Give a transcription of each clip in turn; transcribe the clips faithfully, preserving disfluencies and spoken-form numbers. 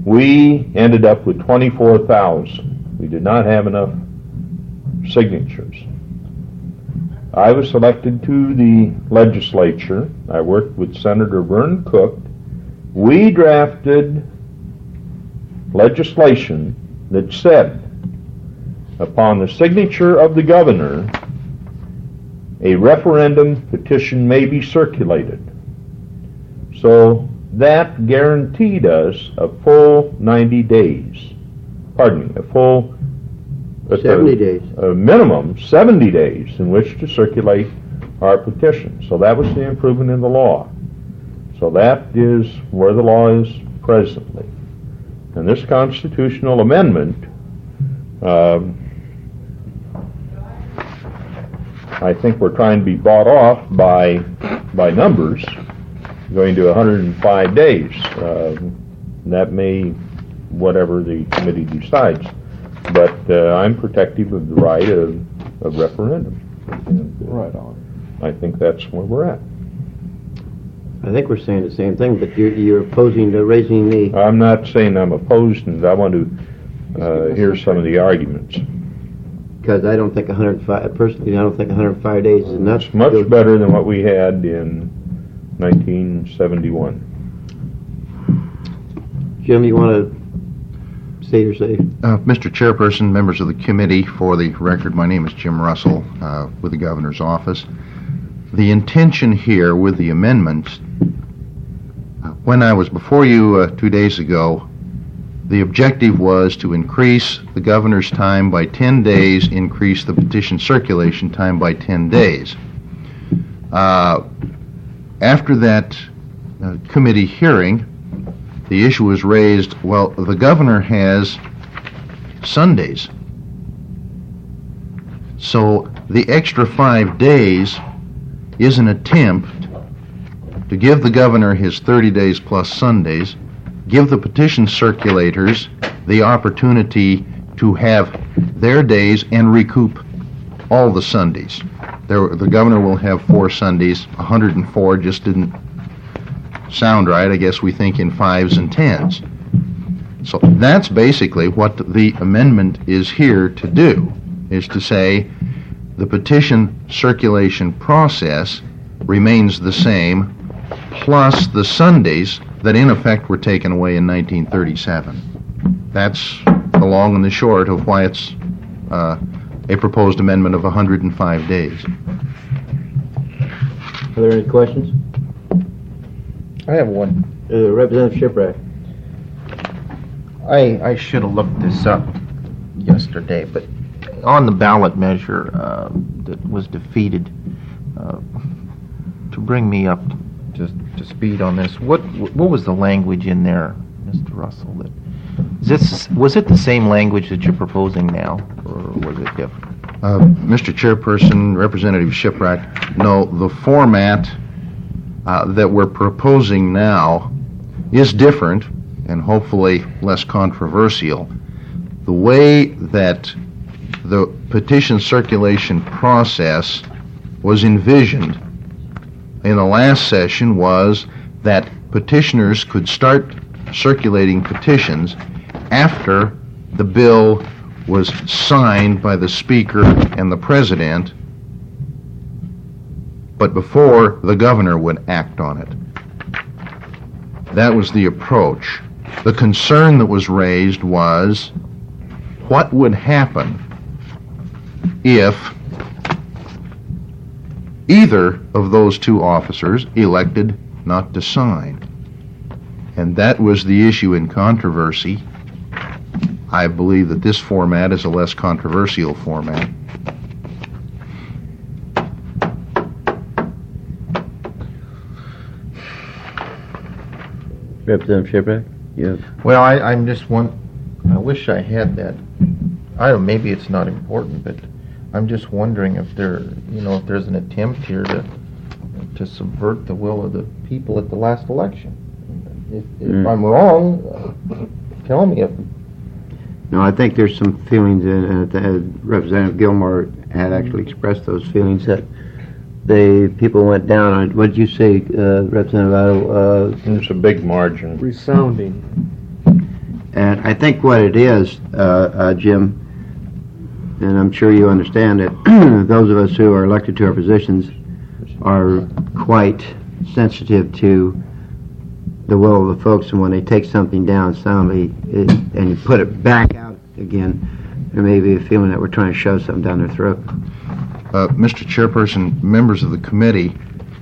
We ended up with twenty-four thousand. We did not have enough signatures. I was selected to the legislature. I worked with Senator Vern Cook. We drafted legislation that said, upon the signature of the governor, a referendum petition may be circulated. So that guaranteed us a full ninety days. Pardon me, a full seventy days. A minimum seventy days in which to circulate our petition. So that was the improvement in the law. So that is where the law is presently. And this constitutional amendment, um, I think we're trying to be bought off by by numbers, going to one hundred five days. Uh, that may, whatever the committee decides. But uh, I'm protective of the right of, of referendum. And, uh, right on. I think that's where we're at. I think we're saying the same thing, but you're, you're opposing to raising the... I'm not saying I'm opposed, and I want to uh, hear some of the arguments. Because I don't think one hundred five, personally, I don't think one hundred five days is enough. It's much better than what we had in nineteen seventy-one. Jim, you want to say your say? Uh, Mister Chairperson, members of the committee, for the record, my name is Jim Russell uh, with the Governor's Office. The intention here with the amendment, uh, when I was before you uh, two days ago, the objective was to increase the Governor's time by ten days, increase the petition circulation time by ten days. Uh, after that uh, committee hearing, the issue was raised, well, the Governor has Sundays. So the extra five days is an attempt to give the Governor his thirty days plus Sundays, give the petition circulators the opportunity to have their days and recoup all the Sundays. There, the Governor will have four Sundays. one hundred four just didn't sound right. I guess we think in fives and tens. So that's basically what the amendment is here to do, is to say the petition circulation process remains the same, plus the Sundays that in effect were taken away in nineteen thirty-seven. That's the long and the short of why it's uh, a proposed amendment of one hundred five days. Are there any questions? I have one. Uh, Representative Shipwreck. I I should have looked this up yesterday, but on the ballot measure uh, that was defeated, uh, to bring me up to, to speed on this, what what was the language in there, Mister Russell? That is this was it the same language that you're proposing now, or was it different? Uh, Mister Chairperson, Representative Shipwreck, no, the format uh, that we're proposing now is different and hopefully less controversial. The way that the petition circulation process was envisioned in the last session was that petitioners could start circulating petitions after the bill was signed by the Speaker and the President, but before the Governor would act on it. That was the approach. The concern that was raised was what would happen if either of those two officers elected not to sign. And that was the issue in controversy. I believe that this format is a less controversial format. Representative Shipwreck? Yeah. Well, I, I'm just one. I wish I had that. I don't. Maybe it's not important, but I'm just wondering if there, you know, if there's an attempt here to to subvert the will of the people at the last election. If, if mm. I'm wrong, uh, tell me if. No, I think there's some feelings, and uh, Representative Gilmore had actually expressed those feelings that they people went down on. What did you say, uh, Representative Otto? Uh, It's a big margin. Resounding. And I think what it is, uh, uh, Jim, and I'm sure you understand it, those of us who are elected to our positions are quite sensitive to the will of the folks, and when they take something down soundly it, and you put it back out again, there may be a feeling that we're trying to shove something down their throat. Uh, Mister Chairperson, members of the committee,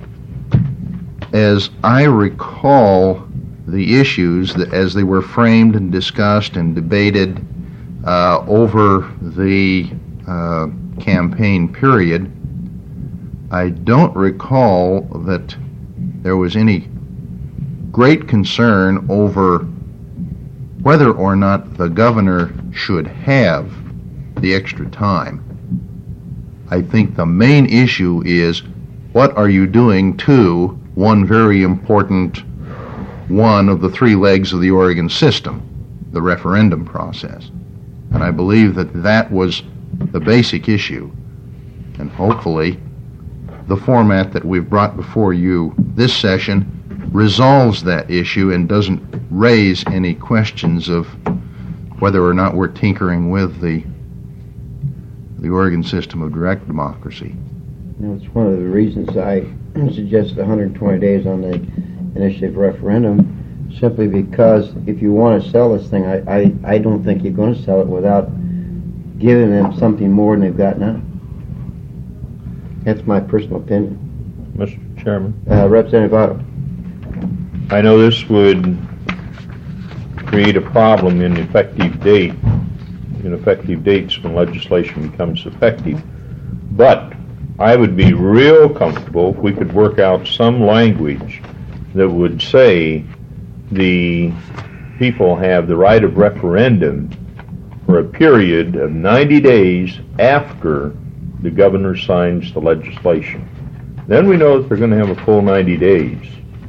as I recall the issues that, as they were framed and discussed and debated uh, over the uh, campaign period, I don't recall that there was any great concern over whether or not the governor should have the extra time. I think the main issue is, what are you doing to one very important one of the three legs of the Oregon system, the referendum process? And I believe that that was the basic issue. And hopefully, the format that we've brought before you this session resolves that issue and doesn't raise any questions of whether or not we're tinkering with the the Oregon system of direct democracy. You know, it's one of the reasons I suggested one hundred twenty days on the initiative referendum, simply because if you want to sell this thing, I, I, I don't think you're going to sell it without giving them something more than they've got now. That's my personal opinion. Mister Chairman, Uh, Representative Otto. I know this would create a problem in effective date, in effective dates when legislation becomes effective, but I would be real comfortable if we could work out some language that would say the people have the right of referendum for a period of ninety days after the governor signs the legislation. Then we know that they're going to have a full ninety days.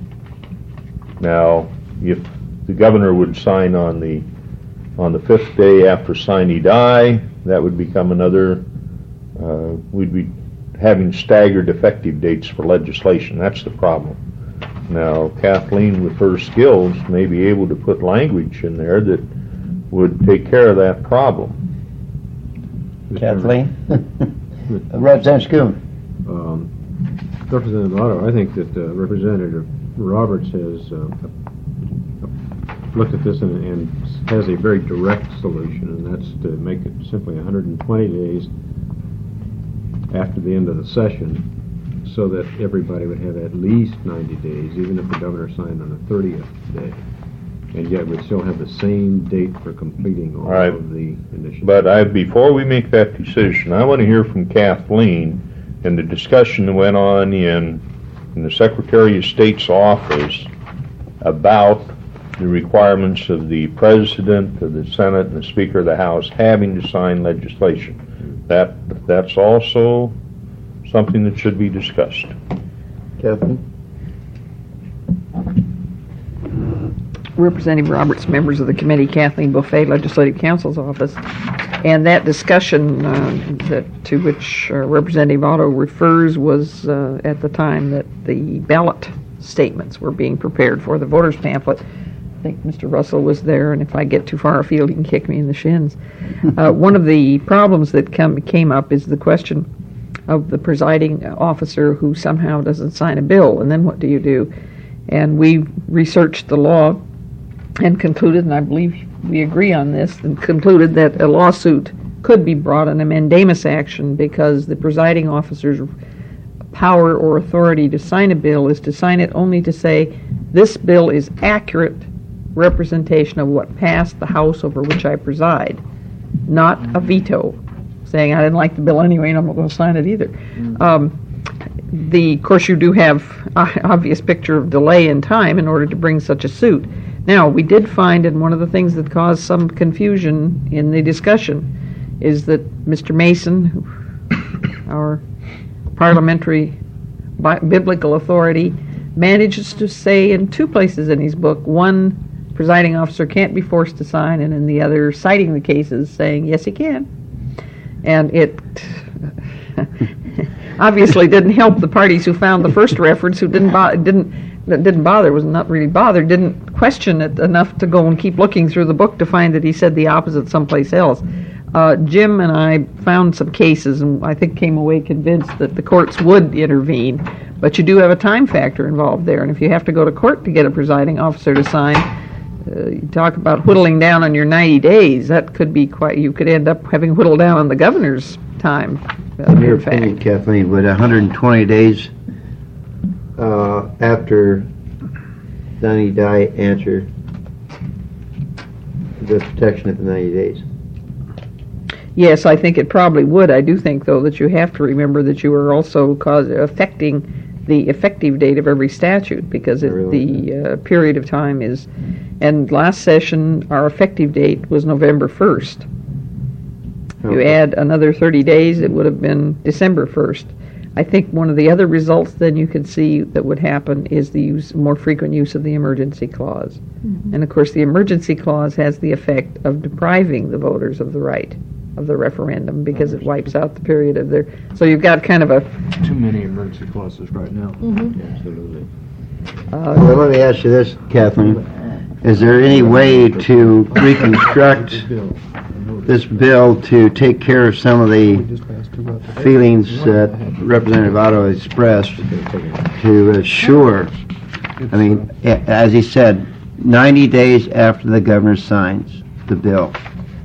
Now, if the governor would sign on the on the fifth day after sine die, that would become another, uh, we'd be having staggered effective dates for legislation. That's the problem. Now, Kathleen, with her skills, may be able to put language in there that would take care of that problem. Kathleen? Representative Schoon. Um, Representative Otto, I think that uh, Representative Roberts has uh, looked at this and, and has a very direct solution, and that's to make it simply one hundred twenty days after the end of the session, so that everybody would have at least ninety days, even if the governor signed on the thirtieth day, and yet we'd still have the same date for completing all, all right. of the initiatives. But I, before we make that decision, I want to hear from Kathleen and the discussion that went on in, in the Secretary of State's office about the requirements of the President of the Senate and the Speaker of the House having to sign legislation. That that's also something that should be discussed. Kathleen? Representative Roberts, members of the committee, Kathleen Buffet, Legislative Counsel's Office, and that discussion uh, that to which uh, Representative Otto refers was uh, at the time that the ballot statements were being prepared for the voters pamphlet. I think Mister Russell was there, and if I get too far afield, he can kick me in the shins. Uh, one of the problems that come, came up is the question of the presiding officer who somehow doesn't sign a bill, and then what do you do? And we researched the law and concluded, and I believe we agree on this, and concluded that a lawsuit could be brought in a mandamus action because the presiding officer's power or authority to sign a bill is to sign it only to say, this bill is accurate representation of what passed the House over which I preside, not a veto, saying I didn't like the bill anyway and I'm not going to sign it either. Um, the, of course, you do have an obvious picture of delay in time in order to bring such a suit. Now, we did find, and one of the things that caused some confusion in the discussion is that Mister Mason, our parliamentary bi- biblical authority, manages to say in two places in his book, one, presiding officer can't be forced to sign, and in the other, citing the cases, saying, yes, he can. And it obviously didn't help the parties who found the first reference, who didn't bo- didn't that didn't bother, was not really bothered, didn't question it enough to go and keep looking through the book to find that he said the opposite someplace else. Uh, Jim and I found some cases, and I think came away convinced that the courts would intervene, but you do have a time factor involved there, and if you have to go to court to get a presiding officer to sign, uh, you talk about whittling down on your ninety days, that could be quite, you could end up having whittled down on the governor's time. Uh, In your in fact. opinion, Kathleen, would one hundred twenty days uh, after ninety die answer the protection of the ninety days? Yes, I think it probably would. I do think, though, that you have to remember that you are also cause, affecting the effective date of every statute, because it, the uh, period of time is, and last session, our effective date was November first. If you Okay. add another thirty days, it would have been December first. I think one of the other results then you could see that would happen is the use, more frequent use of the emergency clause. Mm-hmm. And of course, the emergency clause has the effect of depriving the voters of the right of the referendum, because it wipes out the period of their, so you've got kind of a, Too many emergency clauses right now. Absolutely. uh, Well, let me ask you this, Kathleen. Is there any way to reconstruct this bill to take care of some of the feelings that Representative Otto expressed to assure, I mean, a- as he said, ninety days after the governor signs the bill.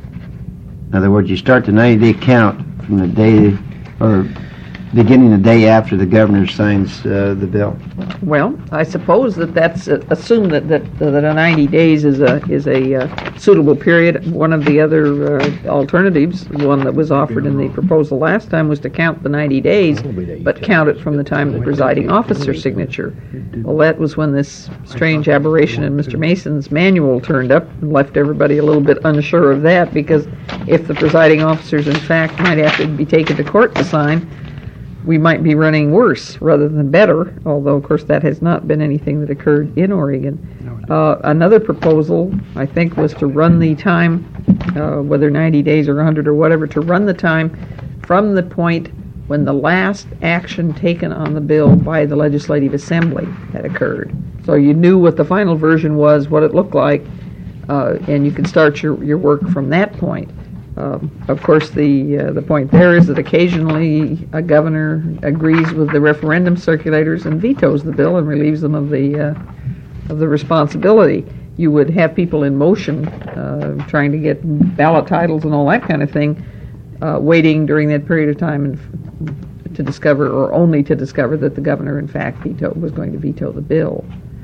In other words, you start the ninety-day count from the day, or beginning the day after the governor signs uh, the bill. well, I suppose that that's, uh, assume that, that, that a ninety days is a, is a uh, suitable period. One of the other uh, alternatives, one that was offered in the proposal last time, was to count the ninety days, but count it from the time of the presiding officer's signature. Well, that was when this strange aberration in Mister Mason's manual turned up and left everybody a little bit unsure of that, because if the presiding officers, in fact, might have to be taken to court to sign, we might be running worse rather than better, although, of course, that has not been anything that occurred in Oregon. Uh, another proposal, I think, was to run the time, uh, whether ninety days or one hundred or whatever, to run the time from the point when the last action taken on the bill by the Legislative Assembly had occurred. So you knew what the final version was, what it looked like, uh, and you could start your, your work from that point. Um, of course, the uh, the point there is that occasionally a governor agrees with the referendum circulators and vetoes the bill and relieves them of the uh, of the responsibility. You would have people in motion uh, trying to get ballot titles and all that kind of thing, uh, waiting during that period of time and to discover, or only to discover, that the governor, in fact, veto was going to veto the bill.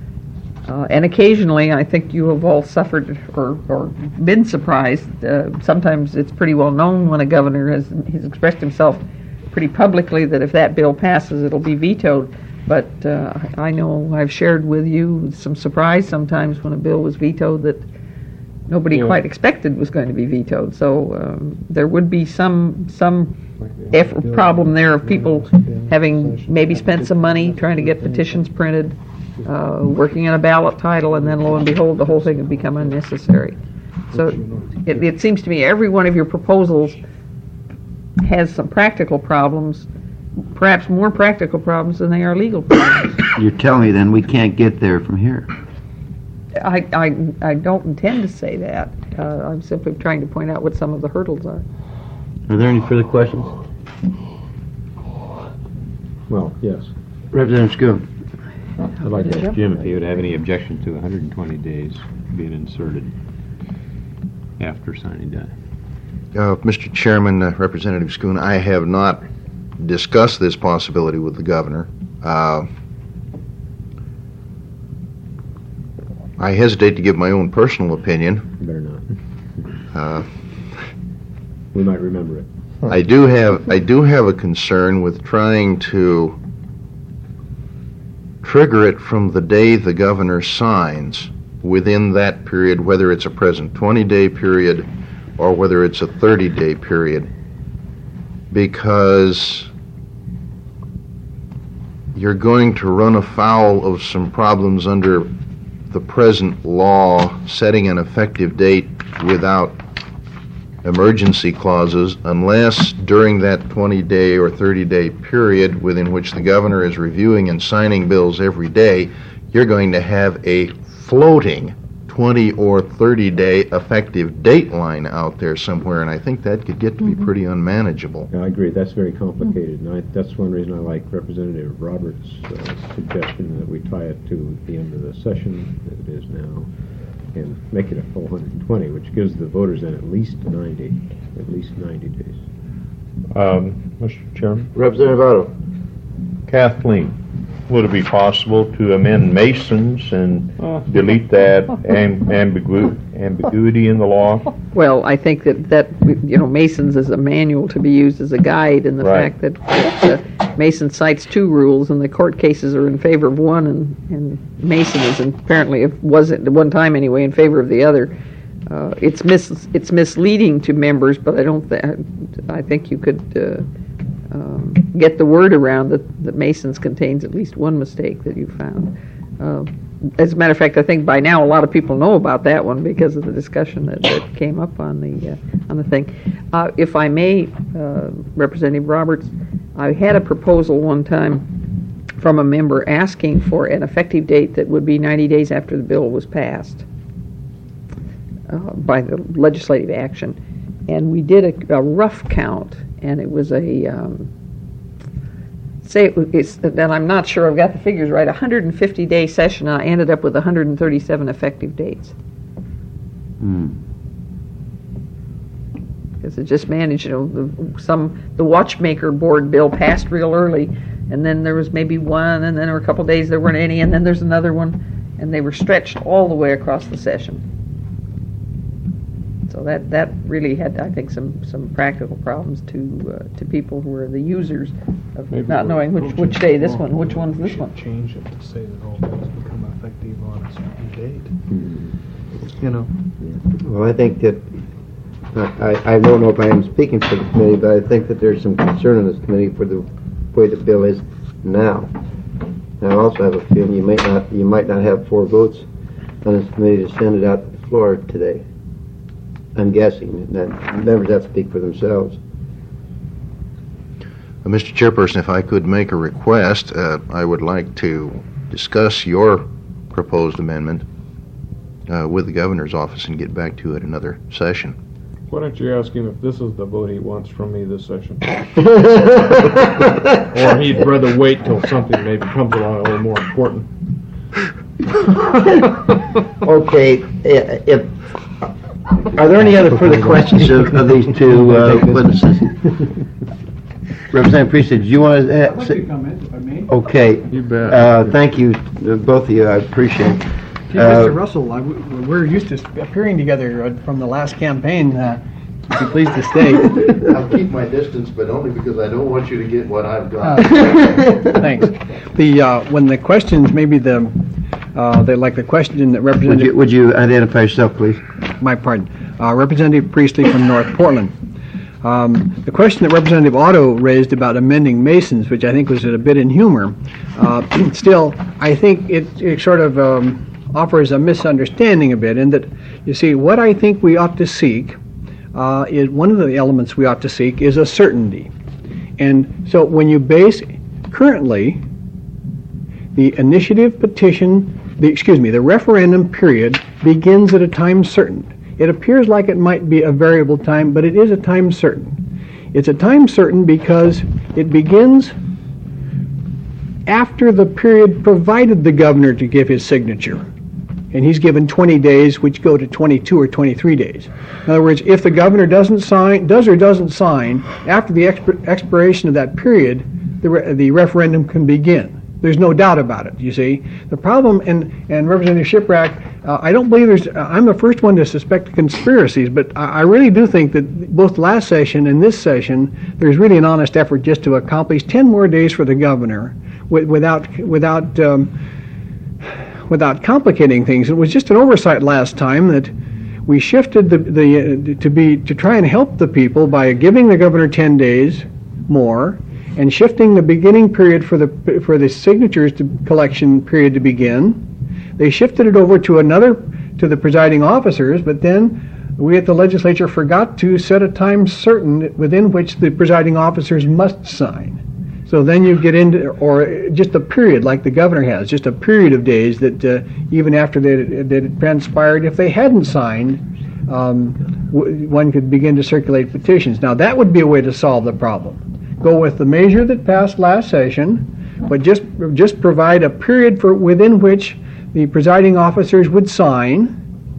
Uh, and occasionally, I think you have all suffered or, or been surprised. Uh, sometimes it's pretty well known when a governor has, has expressed himself pretty publicly that if that bill passes, it'll be vetoed. But uh, I know I've shared with you some surprise sometimes when a bill was vetoed that nobody Yeah. quite expected was going to be vetoed. So um, there would be some some eff- problem there of people having maybe spent some money trying to get petitions printed, uh, working on a ballot title, and then lo and behold, the whole thing would become unnecessary. So it, it seems to me every one of your proposals has some practical problems, perhaps more practical problems than they are legal problems. You're telling me then we can't get there from here? I, I, I don't intend to say that. Uh, I'm simply trying to point out what some of the hurdles are. Are there any further questions? Well, yes. Representative Schoon. I'd like to ask Jim if he would have any objection to one hundred twenty days being inserted after signing day. Uh, Mister Chairman, uh, Representative Schoon, I have not discussed this possibility with the governor. Uh, I hesitate to give my own personal opinion. You better not. Uh, We might remember it. I do have I do have a concern with trying to trigger it from the day the governor signs within that period, whether it's a present twenty-day period or whether it's a thirty-day period, because you're going to run afoul of some problems under the present law setting an effective date without emergency clauses, unless during that twenty-day or thirty-day period within which the governor is reviewing and signing bills every day, you're going to have a floating twenty or thirty day effective date line out there somewhere, and I think that could get to be pretty unmanageable. Yeah, I agree. That's very complicated, and I, that's one reason I like Representative Roberts' uh, suggestion that we tie it to the end of the session, that it is now, and make it a full one hundred twenty, which gives the voters then at least ninety, at least ninety days. Um, Mister Chairman? Representative Otto. Kathleen, would it be possible to amend Masons and delete that am- ambigu- ambiguity in the law? Well, I think that, that, you know, Masons is a manual to be used as a guide, and the Right. fact that, that uh, Mason cites two rules, and the court cases are in favor of one, and, and Mason is in, apparently, it was at one time anyway, in favor of the other. Uh, it's mis it's misleading to members, but I don't th- I think you could uh, um, get the word around that, that Masons contains at least one mistake that you found. Uh, as a matter of fact, I think by now a lot of people know about that one because of the discussion that, that came up on the uh, on the thing. Uh, if I may, uh, Representative Roberts, I had a proposal one time from a member asking for an effective date that would be ninety days after the bill was passed uh, by the legislative action. And we did a, a rough count, and it was a, um, say, it, it's, and I'm not sure I've got the figures right, a one hundred fifty day session, and I ended up with one hundred thirty-seven effective dates. Hmm. Because it just managed, you know, the, some, the watchmaker board bill passed real early, and then there was maybe one, and then there were a couple days there weren't any, and then there's another one, and they were stretched all the way across the session. So that, that really had, I think, some, some practical problems to uh, to people who are the users of Maybe not we're knowing which, approaching which day it this wrong. one, which one's We this should one. change it to say that all bills become effective on a certain date. You know? Well, I think that, I, I don't know if I am speaking for the committee, but I think that there's some concern in this committee for the way the bill is now. And I also have a feeling you might not, you might not have four votes on this committee to send it out to the floor today. I'm guessing that members have to speak for themselves. Uh, Mister Chairperson, if I could make a request, uh, I would like to discuss your proposed amendment uh, with the governor's office and get back to it another session. Why don't you ask him if this is the vote he wants from me this session? Or he'd rather wait till something maybe comes along a little more important. Okay, i- if, are there any other further questions of, of these two uh, witnesses? Representative Priestley, did you want to I'd like say? to comment, if I may. Okay. You bet. Uh, thank you, uh, both of you, I appreciate it. Gee, Uh, Mister Russell, I w- we're used to appearing together uh, from the last campaign. Uh, I'd be pleased to stay. I'll keep my distance, but only because I don't want you to get what I've Uh, Thanks. The, uh, when the questions, maybe the, uh, they like the question that Would Representative... you, would you identify yourself, please? My pardon. Uh, Representative Priestley from North Portland. Um, the question that Representative Otto raised about amending Masons, which I think was a bit in humor, uh, still, I think it, it sort of um, offers a misunderstanding a bit in that, you see, what I think we ought to seek uh, is one of the elements we ought to seek is a certainty. And so when you base, currently, the initiative petition, the, excuse me, the referendum period begins at a time certain. It appears like it might be a variable time, but it is a time certain. It's a time certain because it begins after the period provided the governor to give his signature. And he's given twenty days, which go to twenty-two or twenty-three days. In other words, if the governor doesn't sign, does or doesn't sign, after the expir- expiration of that period, the, re- the referendum can begin. There's no doubt about it, you see. The problem, and, and Representative Shiprack, uh, I don't believe there's, uh, I'm the first one to suspect conspiracies, but I, I really do think that both last session and this session, there's really an honest effort just to accomplish ten more days for the governor with, without, without, um, without complicating things. It was just an oversight last time that we shifted the, the uh, to be, to try and help the people by giving the governor ten days more, and shifting the beginning period for the for the signatures to collection period to begin. They shifted it over to another to the presiding officers, but then we at the legislature forgot to set a time certain within which the presiding officers must sign. So So then you get into, or just a period like the governor has, just a period of days that uh, even after that that it transpired, if they hadn't signed, um, w- one could begin to circulate petitions. Now that would be a way to solve the problem. Go with the measure that passed last session, but just just provide a period for within which the presiding officers would sign.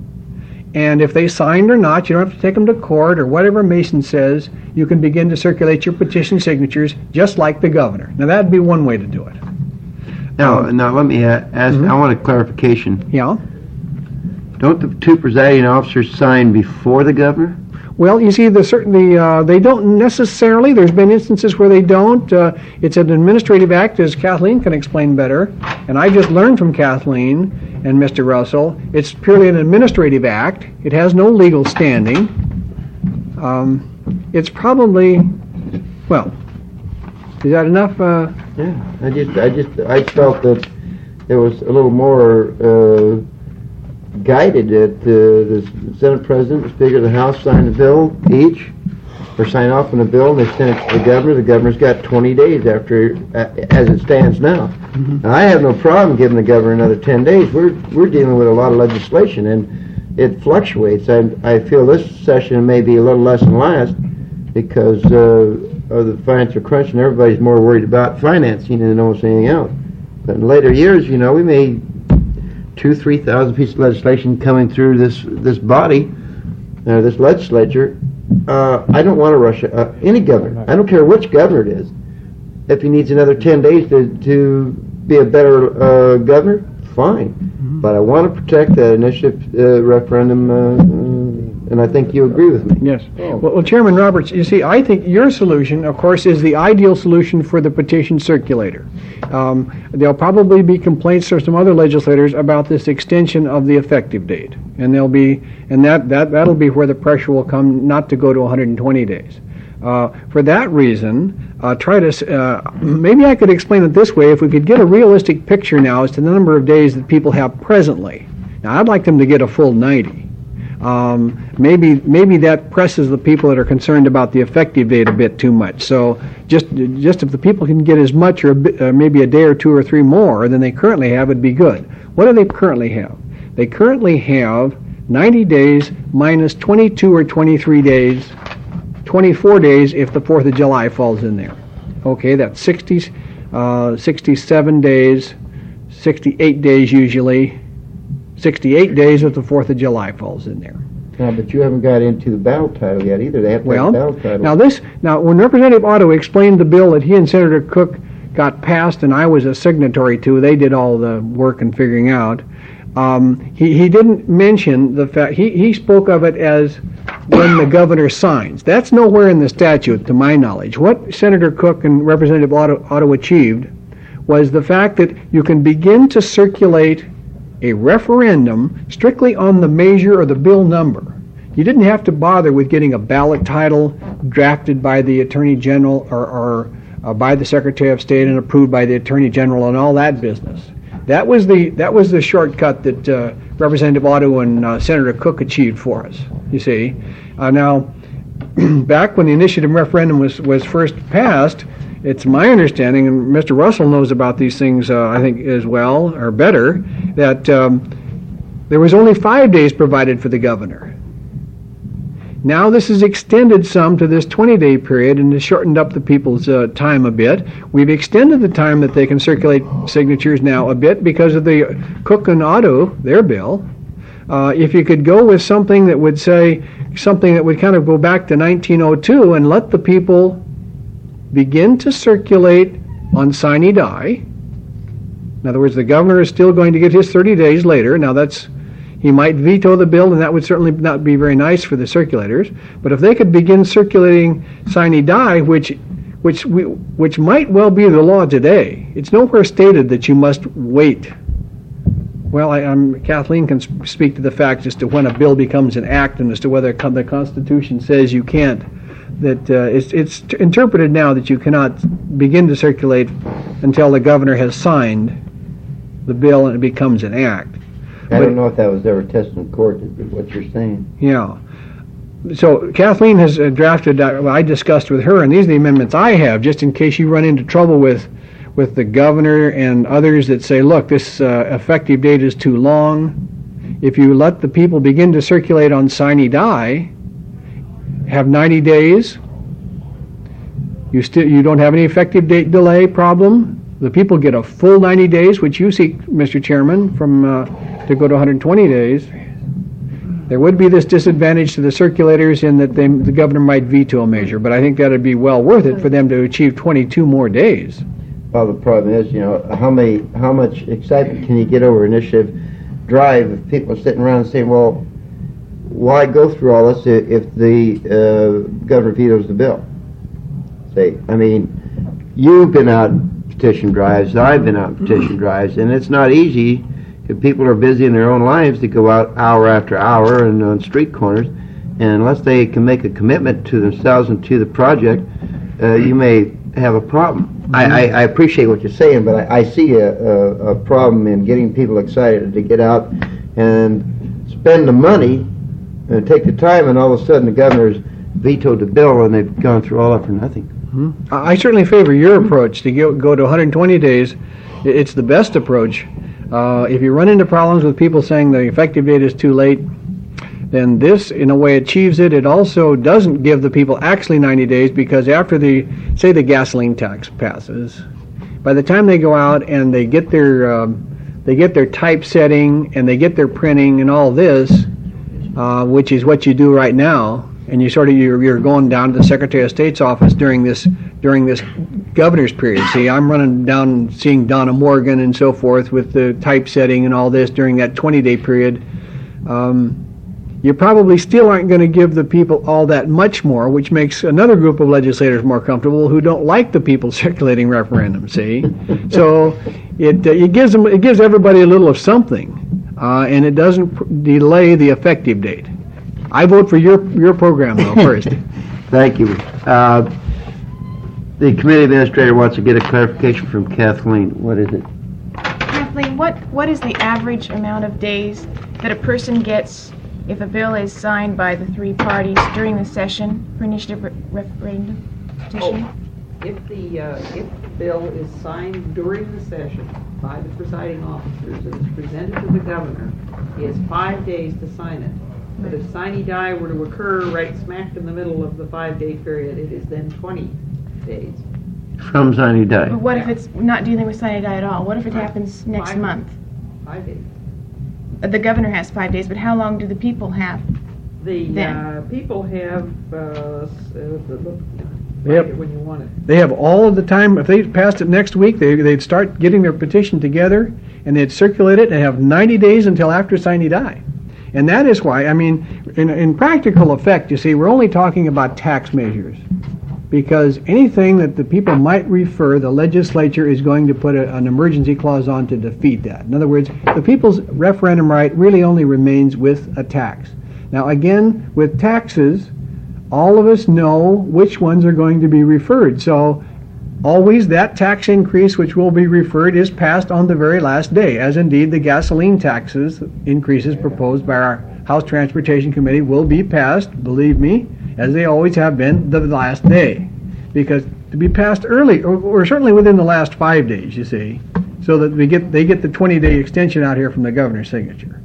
And if they signed or not, you don't have to take them to court or whatever Mason says. You can begin to circulate your petition signatures just like the governor. Now that'd be one way to do it. Now, now let me a- ask, Mhm. I want a clarification. Yeah. Don't the two presiding officers sign before the governor? Well, you see, the certainly uh, they don't necessarily. There's been instances where they don't. Uh, it's an administrative act, as Kathleen can explain better. And I just learned from Kathleen and Mister Russell, it's purely an administrative act. It has no legal standing. Um, it's probably, well, is that enough? Uh, Yeah, I just, I just, I felt that it was a little more uh, guided that uh, the Senate President, the Speaker of the House sign the bill each, or sign off on the bill, and they send it to the Governor. The Governor's got twenty days after, uh, as it stands now. Mm-hmm. And I have no problem giving the Governor another ten days. We're, we're dealing with a lot of legislation, and it fluctuates. I, I feel this session may be a little less than last because uh, of the financial crunch, and everybody's more worried about financing than almost anything else. But in later years, you know, we may two, three thousand pieces of legislation coming through this this body, uh, this legislature. Uh, I don't want to rush uh, any governor. I don't care which governor it is. If he needs another ten days to to be a better uh, governor, fine. Mm-hmm. But I want to protect the initiative uh, referendum, uh, uh, and I think you agree with me. Yes. Well, well, Chairman Roberts, you see, I think your solution, of course, is the ideal solution for the petition circulator. Um, there'll probably be complaints from some other legislators about this extension of the effective date, and there'll be, and that that that'll be where the pressure will come, not to go to one hundred twenty days. Uh, for that reason, uh, try to, uh, maybe I could explain it this way, if we could get a realistic picture now as to the number of days that people have presently. Now, I'd like them to get a full ninety. Um, maybe maybe that presses the people that are concerned about the effective date a bit too much. So just just if the people can get as much or a bit, uh, maybe a day or two or three more than they currently have, it'd be good. What do they currently have? They currently have ninety days minus twenty-two or twenty-three days, twenty-four days if the fourth of July falls in there. Okay, that's sixty, uh, sixty-seven days, sixty-eight days usually, sixty-eight days if the fourth of July falls in there. No, but you haven't got into the battle title yet either. They have to Well, have a battle title. now this, now when Representative Otto explained the bill that he and Senator Cook got passed and I was a signatory to, they did all the work in figuring out, um, he, he didn't mention the fact, he, he spoke of it as when the governor signs. That's nowhere in the statute, to my knowledge. What Senator Cook and Representative Otto, Otto achieved was the fact that you can begin to circulate a referendum strictly on the measure or the bill number. You didn't have to bother with getting a ballot title drafted by the Attorney General or, or uh, by the Secretary of State and approved by the Attorney General and all that business. That was the that was the shortcut that uh, Representative Otto and uh, Senator Cook achieved for us. You see, uh, now back when the initiative referendum was was first passed, it's my understanding, and Mister Russell knows about these things, uh, I think, as well, or better, that um, there was only five days provided for the governor. Now this is extended some to this twenty-day period and has shortened up the people's uh, time a bit. We've extended the time that they can circulate signatures now a bit because of the Cook and Otto, their bill. Uh, if you could go with something that would say, something that would kind of go back to nineteen oh two and let the people begin to circulate on sine die. In other words, the governor is still going to get his thirty days later. Now that's, he might veto the bill, and that would certainly not be very nice for the circulators. But if they could begin circulating sine die, which which we, which might well be the law today, it's nowhere stated that you must wait. Well, I, I'm, Kathleen can sp- speak to the fact as to when a bill becomes an act and as to whether con- the Constitution says you can't. That uh, it's, it's t- interpreted now that you cannot begin to circulate until the governor has signed the bill and it becomes an act. I But- don't know if that was ever tested in court, what you're saying. Yeah. so Kathleen has uh, drafted, uh, well, I discussed with her, and these are the amendments I have, just in case you run into trouble with, with the governor and others that say, look, this uh, effective date is too long. If you let the people begin to circulate on sine die, have ninety days, you still you don't have any effective date delay problem. The people get a full ninety days, which you seek, Mister Chairman, from uh, to go to one hundred twenty days. There would be this disadvantage to the circulators in that they, the governor might veto a measure, but I think that would be well worth it for them to achieve twenty-two more days. Well, the problem is, you know, how many, how much excitement can you get over initiative drive if people are sitting around saying, well, why go through all this if, if the uh, governor vetoes the bill? Say, I mean, you've been out petition drives, I've been out petition drives, and it's not easy if people are busy in their own lives to go out hour after hour and on street corners, and unless they can make a commitment to themselves and to the project, uh, you may have a problem. I, I, I appreciate what you're saying, but I, I see a, a, a problem in getting people excited to get out and spend the money and take the time, and all of a sudden the governor's vetoed the bill and they've gone through all that for nothing. Mm-hmm. I certainly favor your approach to go, go to one hundred twenty days. It's the best approach. Uh, if you run into problems with people saying the effective date is too late, then this, in a way, achieves it. It also doesn't give the people actually ninety days, because after the, say the gasoline tax passes, by the time they go out and they get their, um, they get their typesetting and they get their printing and all this, uh, which is what you do right now, and you sort of, you're, you're going down to the Secretary of State's office during this, during this governor's period. See, I'm running down seeing Donna Morgan and so forth with the typesetting and all this during that twenty-day period. Um, you probably still aren't going to give the people all that much more, which makes another group of legislators more comfortable who don't like the people circulating referendums, see? So it, uh, it gives them, it gives everybody a little of something, uh, and it doesn't pr- delay the effective date. I vote for your, your program, though, first. Thank you. Uh, the committee administrator wants to get a clarification from Kathleen. What is it? Kathleen, what, what is the average amount of days that a person gets if a bill is signed by the three parties during the session for initiative re- referendum petition? Oh, if the, uh, if the bill is signed during the session by the presiding officers and is presented to the governor, he has five days to sign it. But if sine die were to occur right smack in the middle of the five-day period, it is then twenty days. From sine die. But what if it's not dealing with sine die at all? What if it happens next Five- month? Five days. Uh, The governor has five days, but how long do the people have? The Then. uh, people have, uh, s- uh, the- look, Yep. find it when you want it. They have all of the time. If they passed it next week, they, they'd start getting their petition together, and they'd circulate it and have ninety days until after sine die. And that is why, I mean, in, in practical effect, you see, we're only talking about tax measures. Because anything that the people might refer, the legislature is going to put a, an emergency clause on to defeat that. In other words, the people's referendum right really only remains with a tax. Now again, with taxes, all of us know which ones are going to be referred. So always that tax increase which will be referred is passed on the very last day, as indeed the gasoline taxes increases proposed by our House Transportation Committee will be passed, believe me, as they always have been, the last day. Because to be passed early, or, or certainly within the last five days, you see, so that we get they get the twenty-day extension out here from the governor's signature.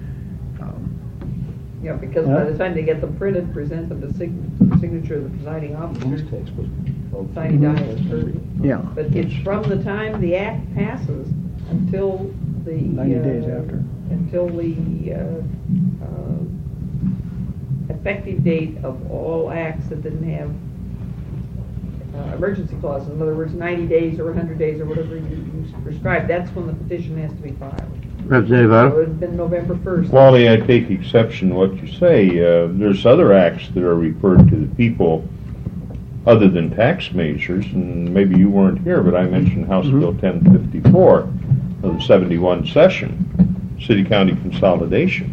Yeah, because Huh? by the time they get them printed, present them to sig- to the signature of the presiding officer, sine die is heard. Yeah, But it's from the time the act passes until the... ninety uh, days after. Until the uh, uh, effective date of all acts that didn't have uh, emergency clauses. In other words, ninety days or one hundred days or whatever you, you prescribe. That's when the petition has to be filed. Representative So Otto? it would have been November first. Wally, I take exception to what you say. Uh, there's other acts that are referred to the people other than tax measures, and maybe you weren't here, but I mentioned House Mhm. Bill ten fifty-four of the seventy-one session, city-county consolidation.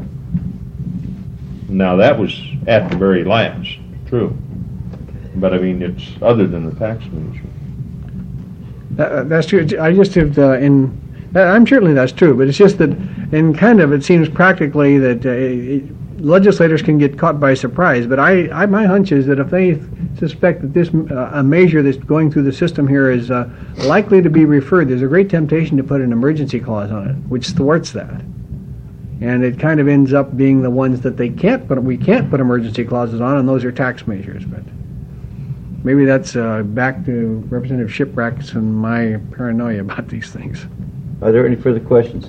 Now, that was at the very last, true. But, I mean, it's other than the tax measure. That, that's true. I just have, uh, in Uh, I'm certainly that's true, but it's just that, and kind of, it seems practically that uh, it- legislators can get caught by surprise. But I, I, my hunch is that if they suspect that this uh, a measure that's going through the system here is uh, likely to be referred, there's a great temptation to put an emergency clause on it, which thwarts that. And it kind of ends up being the ones that they can't put, we can't put emergency clauses on, and those are tax measures. But maybe that's uh, back to Representative Shipwrecks and my paranoia about these things. Are there any further questions?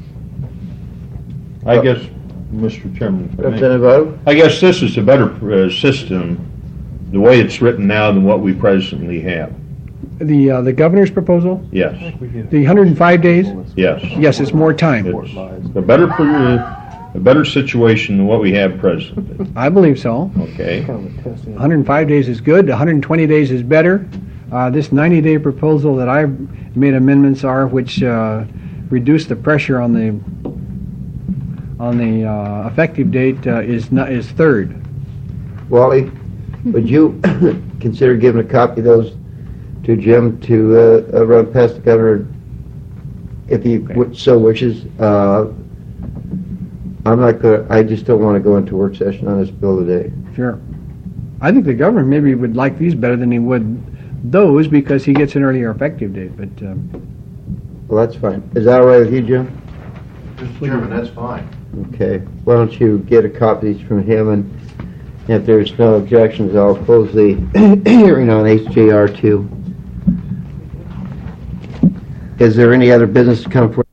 I guess, Mister Chairman, if I may. Representative Otto? I guess this is a better uh, system, the way it's written now, than what we presently have. The uh, the governor's proposal, Yes, yes. Yes, it's more time. It's a better, uh, a better situation than what we have presently, I believe so. okay? one hundred five days is good. one hundred twenty days is better. Uh, this ninety-day proposal that I've made amendments are, which uh, reduce the pressure on the on the uh, effective date, uh, is not, is third. Wally, would you consider giving a copy of those to Jim to uh, uh, run past the governor if he w- so wishes? Uh, I'm not going. I just don't want to go into work session on this bill today. Sure. I think the governor maybe would like these better than he would those because he gets an earlier effective date. But um, Well, that's fine. Is that all right with you, Jim? Mister Chairman, that's fine. Okay. Why don't you get a copy from him, and if there's no objections, I'll close the hearing on H J R two. Is there any other business to come forward?